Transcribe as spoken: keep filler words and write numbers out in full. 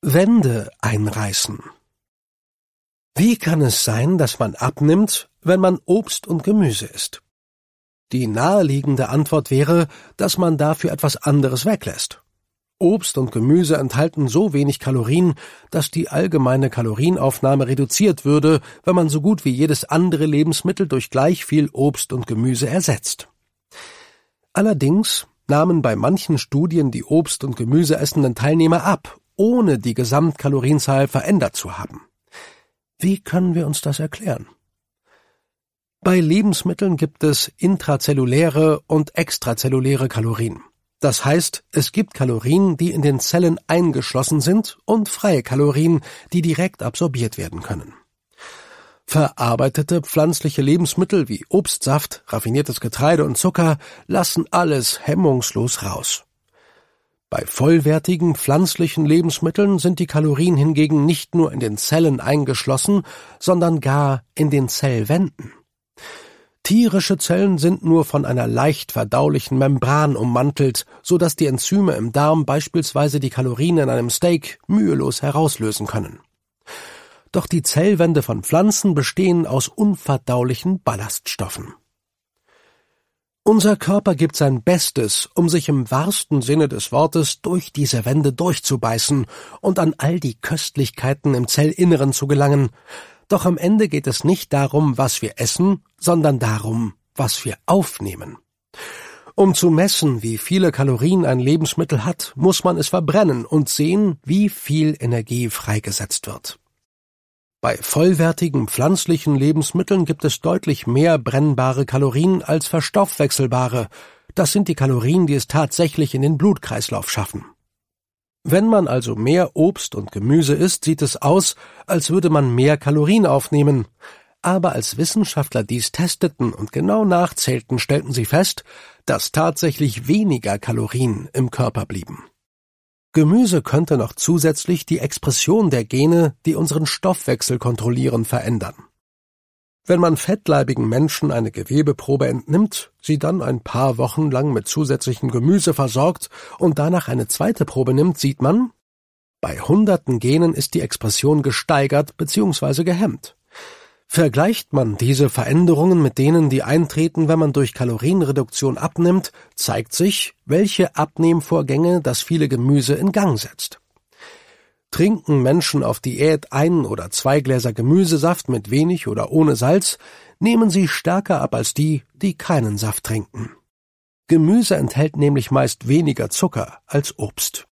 Wände einreißen. Wie kann es sein, dass man abnimmt, wenn man Obst und Gemüse isst? Die naheliegende Antwort wäre, dass man dafür etwas anderes weglässt. Obst und Gemüse enthalten so wenig Kalorien, dass die allgemeine Kalorienaufnahme reduziert würde, wenn man so gut wie jedes andere Lebensmittel durch gleich viel Obst und Gemüse ersetzt. Allerdings nahmen bei manchen Studien die Obst- und Gemüse essenden Teilnehmer ab, ohne die Gesamtkalorienzahl verändert zu haben. Wie können wir uns das erklären? Bei Lebensmitteln gibt es intrazelluläre und extrazelluläre Kalorien. Das heißt, es gibt Kalorien, die in den Zellen eingeschlossen sind, und freie Kalorien, die direkt absorbiert werden können. Verarbeitete pflanzliche Lebensmittel wie Obstsaft, raffiniertes Getreide und Zucker lassen alles hemmungslos raus. Bei vollwertigen pflanzlichen Lebensmitteln sind die Kalorien hingegen nicht nur in den Zellen eingeschlossen, sondern gar in den Zellwänden. Tierische Zellen sind nur von einer leicht verdaulichen Membran ummantelt, so dass die Enzyme im Darm beispielsweise die Kalorien in einem Steak mühelos herauslösen können. Doch die Zellwände von Pflanzen bestehen aus unverdaulichen Ballaststoffen. Unser Körper gibt sein Bestes, um sich im wahrsten Sinne des Wortes durch diese Wände durchzubeißen und an all die Köstlichkeiten im Zellinneren zu gelangen. Doch am Ende geht es nicht darum, was wir essen, sondern darum, was wir aufnehmen. Um zu messen, wie viele Kalorien ein Lebensmittel hat, muss man es verbrennen und sehen, wie viel Energie freigesetzt wird. Bei vollwertigen pflanzlichen Lebensmitteln gibt es deutlich mehr brennbare Kalorien als verstoffwechselbare. Das sind die Kalorien, die es tatsächlich in den Blutkreislauf schaffen. Wenn man also mehr Obst und Gemüse isst, sieht es aus, als würde man mehr Kalorien aufnehmen. Aber als Wissenschaftler dies testeten und genau nachzählten, stellten sie fest, dass tatsächlich weniger Kalorien im Körper blieben. Gemüse könnte noch zusätzlich die Expression der Gene, die unseren Stoffwechsel kontrollieren, verändern. Wenn man fettleibigen Menschen eine Gewebeprobe entnimmt, sie dann ein paar Wochen lang mit zusätzlichem Gemüse versorgt und danach eine zweite Probe nimmt, sieht man, bei hunderten Genen ist die Expression gesteigert bzw. gehemmt. Vergleicht man diese Veränderungen mit denen, die eintreten, wenn man durch Kalorienreduktion abnimmt, zeigt sich, welche Abnehmvorgänge das viele Gemüse in Gang setzt. Trinken Menschen auf Diät ein oder zwei Gläser Gemüsesaft mit wenig oder ohne Salz, nehmen sie stärker ab als die, die keinen Saft trinken. Gemüse enthält nämlich meist weniger Zucker als Obst.